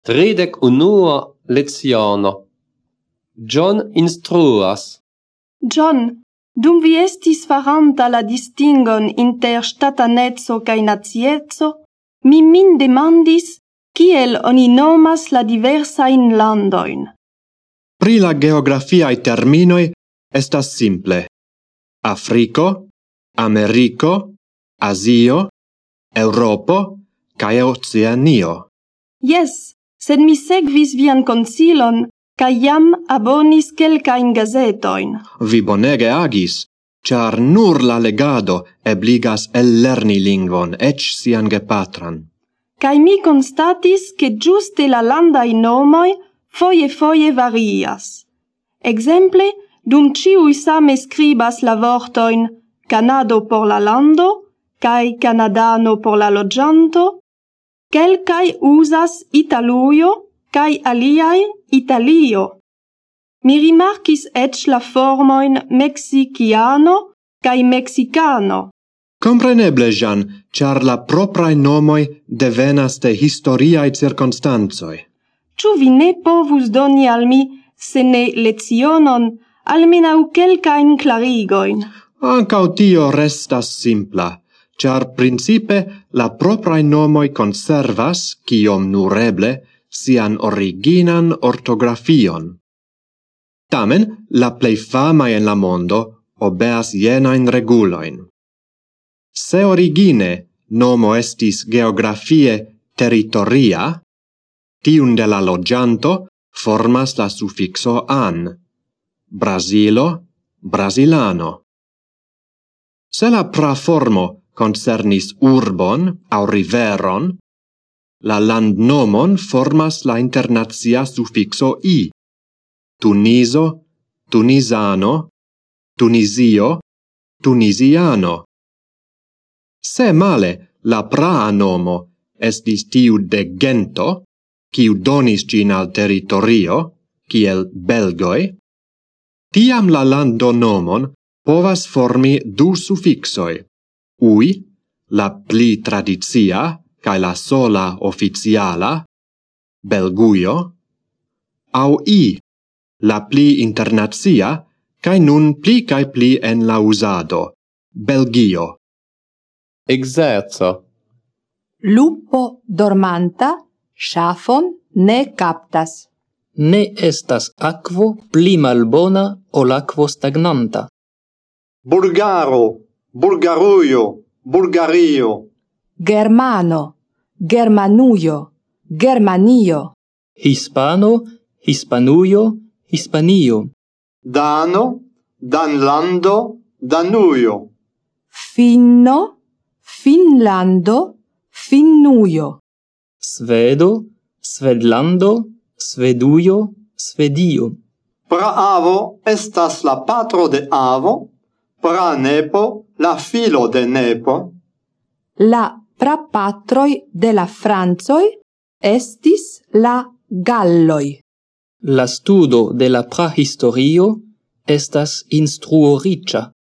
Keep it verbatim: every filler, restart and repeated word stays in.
Tridec unua leciono. John instruas. John, dum vi estis faranta la distingon inter statanezzo cae naziezzo, mi min demandis kiel oni nomas la diversain landoin. Pri la geografiae terminoi estas simple. Africo, Americo, Asio, Europo, cae Oceanio. Yes, sed mi segvis vian consilon, cae jam abonis quelcain gazetoin. Vi bonege agis, char nur la legado ebligas ellerni lingvon, ec sian gepatran. Cae mi constatis che giuste la landai nomoi foie foie varias. Exemple, dum ciui same scribas la vortoin Canado por la lando, cae Canadano por la logianto, quelcae usas Italuio, cae aliae Italio. Mi rimarcis ec la formoin Mexiciano cae Mexicano. Compreneble, Jean, char la proprae nomoi devenas de historiae circonstanzoi. Ciu vi ne povus doni al mi, se ne lecionon, almenau quelcain clarigoin? Ancau tio restas simpla, char principe la proprae nomoi conservas, ciom nureble, sian originan ortografion. Tamen, la plei famae en la mondo obeas jenain reguloin. Se origine nomo estis geografie territoria, tiun de la logianto formas la suffixo an. Brasilo, Brasilano. Se la praformo concernis urbon au riveron, la landnomon formas la internazia suffixo i. Tuniso, Tunisano, Tunisio, Tunisiano. Se male la praa nomo estis tiu de gento, kiu donis gin al territorio, kiel belgoi, tiam la lando nomon povas formi du suffixoi, ui, la pli tradizia, cae la sola officiala, Belguio, au i, la pli internazia, cae nun pli cae pli en la usado, Belgio. Exerzo. Lupo dormanta ŝafon ne captas. Ne estas aquo pli malbona ol aquo stagnanta. Bulgaro, Bulgarujo, Bulgario. Germano, Germanujo, Germanio. Hispano, Hispanujo, Hispanio. Dano, Danlando, Danujo. Finno, Finlando, Finnujo. Svedo, Svedlando, Svedujo, Svedio. Praavo estas la patro de avo, pranepo la filo de nepo. La prapatroi de la Francoi estis la Galloi. La studo de la prahistorio estas instruoricia.